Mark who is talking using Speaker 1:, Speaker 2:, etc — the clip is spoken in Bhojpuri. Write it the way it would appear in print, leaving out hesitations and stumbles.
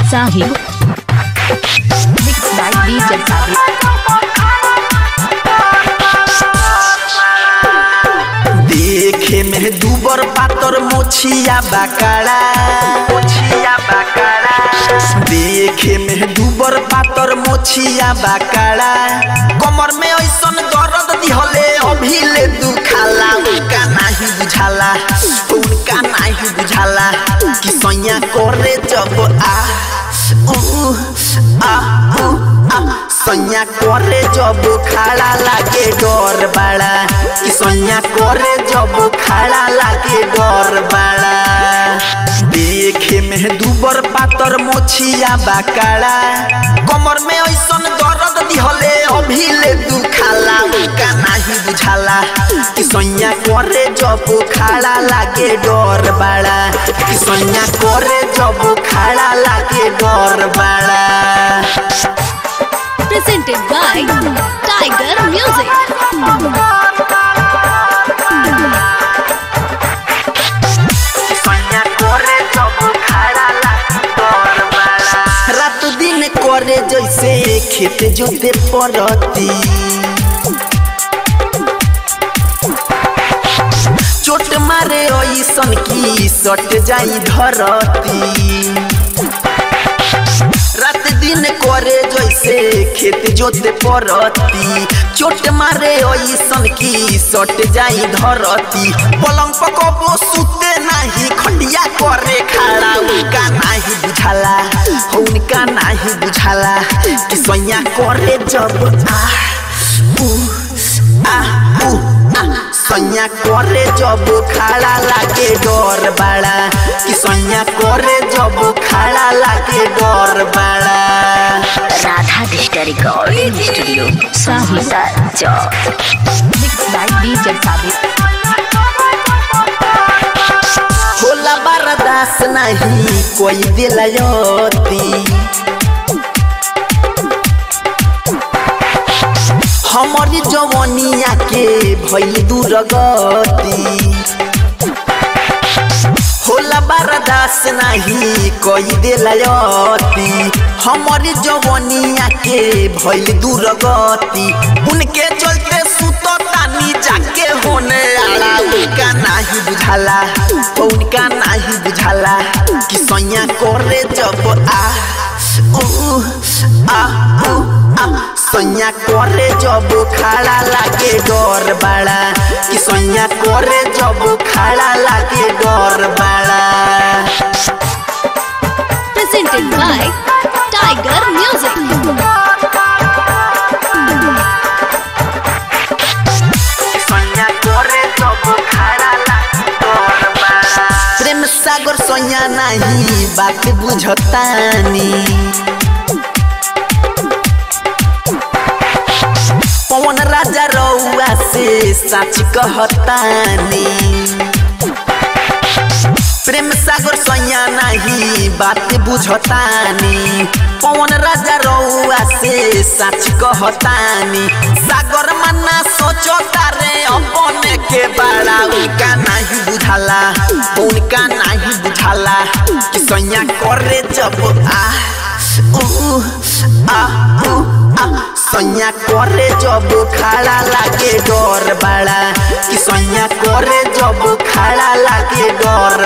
Speaker 1: Sahib. Mixed by DJ Sahib.
Speaker 2: देखे में दूबर पातर मोछिया बाकाड़ा देखे में दूबर पातर मोछिया बाकाड़ा कमर में ऐसन दर्द दिहले अभी ले दुखाला उनका नहीं बुझाला कि सैया करे जब सैया करे जब खड़ा लागे डर बड़ा कि सैया करे जब खड़ा लागे डर बड़ा देखे में दूबर पातर मोछिया बाकाड़ा कमर में ऐसन दर्द दिहले अभी ले दुखाला उनका नहीं बुझाला कि सैया करे जब खड़ा लागे डर बड़ा कि सैया करे जब खड़ा लागे डर बड़ा।
Speaker 1: Presented by Tiger Music.
Speaker 2: रात दिन करे जैसे खेत जोते परती चोट मारे ऐसन की सट जाई धरती रात दिन करे जैसे खेत जोते परती चोट मारे ऐसन की सट जाई धरती पलंग पकबो सुते नहीं खटिया करे खड़ा उनका नहीं बुझाला कि सैया करे जब सैया करे जब खड़ा लागे डर बड़ा कि सैया करे जब खड़ा लागे डर बड़ा।
Speaker 3: Radha digital recording studio
Speaker 1: Sahib. Mixed by DJ Sahib.
Speaker 2: होला बर्दाश्त नहीं कोई दिलायती हमारी जवानिया के भइल दुर्गति होला बर्दाश्त नहीं कोई दिलायती हमारी जवानिया के भइल दुर्गति उनके चलते सुतो तानी जाके होने आला उनका नहीं बुझाला कि सैया करे जब सैया करे जब खड़ा लागे डर बड़ा कि सैया करे जब खड़ा लागे डर बड़ा।
Speaker 1: Presented by Tiger Music.
Speaker 2: Prem Sagar सैया नहीं बात बुझतानी पवन राजा रउआ से सच कहतानी प्रेम सागर सैया नहीं बात बुझतानी पवन राजा रउआ से सच कहतानी सागर मना सोचता रे अपने के बड़ा उनका नहीं बुझाला कि सैया करे जब सैया करे जब खड़ा लागे डर बड़ा कि सैया करे जब खड़ा लागे डर